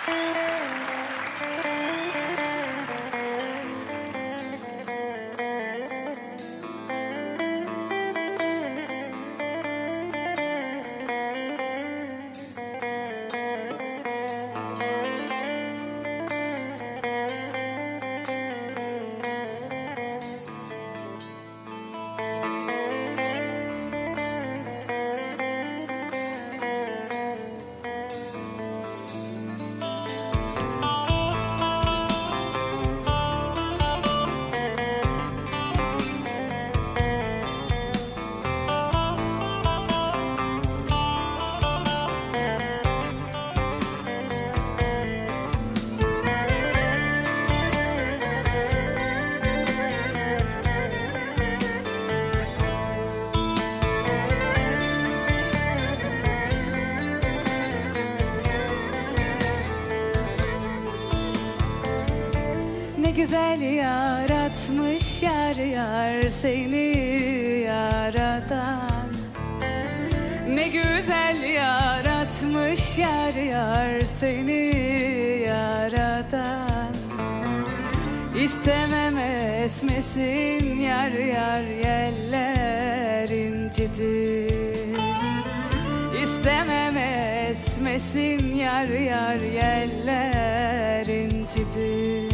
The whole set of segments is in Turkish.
Ne güzel yaratmış yar yar seni yaradan. Ne güzel yaratmış yar yar seni yaradan. İstemem esmesin yar yar yeller incidir. İstemem esmesin yar yar yeller incidir.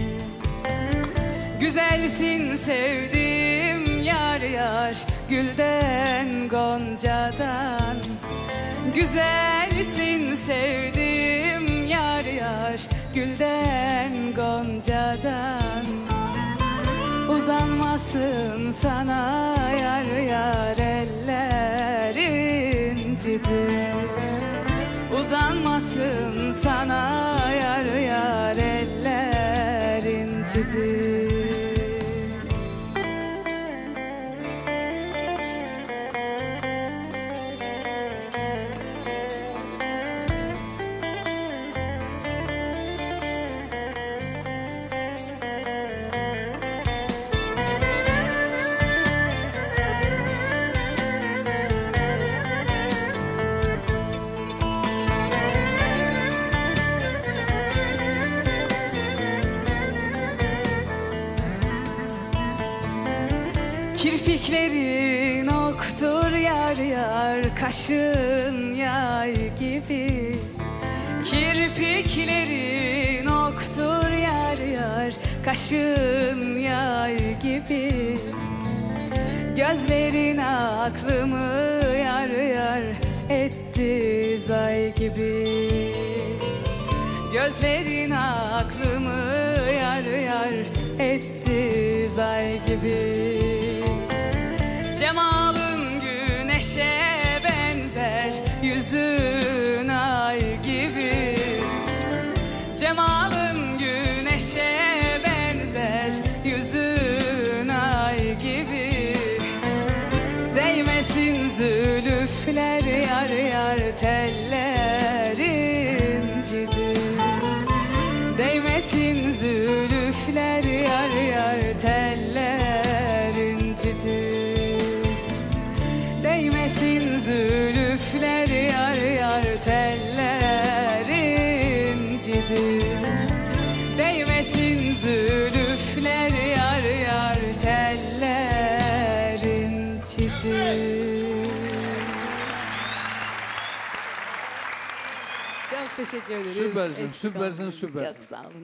Güzelsin sevdim yar yar gülden goncadan. Güzelsin sevdim yar yar gülden goncadan. Uzanmasın sana yar yar eller incidir. Uzanmasın sana yar yar eller incidir. Kirpiklerin oktur yar yar, kaşın yay gibi. Kirpiklerin oktur yar yar, kaşın yay gibi. Gözlerin aklımı yar yar etti zay gibi. Gözlerin aklımı yar yar etti zay gibi. Cemalın güneşe benzer, yüzün ay gibi. Cemalın güneşe benzer, yüzün ay gibi. Değmesin zülüfler yar yar teller incidir. Değmesin zülüfler yar yar teller incidir. Değmesin zülüfler yar yar teller incidir. Değmesin zülüfler yar yar teller incidir. Çok teşekkür ederim. Süpersin, süpersin, süpersin. Çok sağ olun.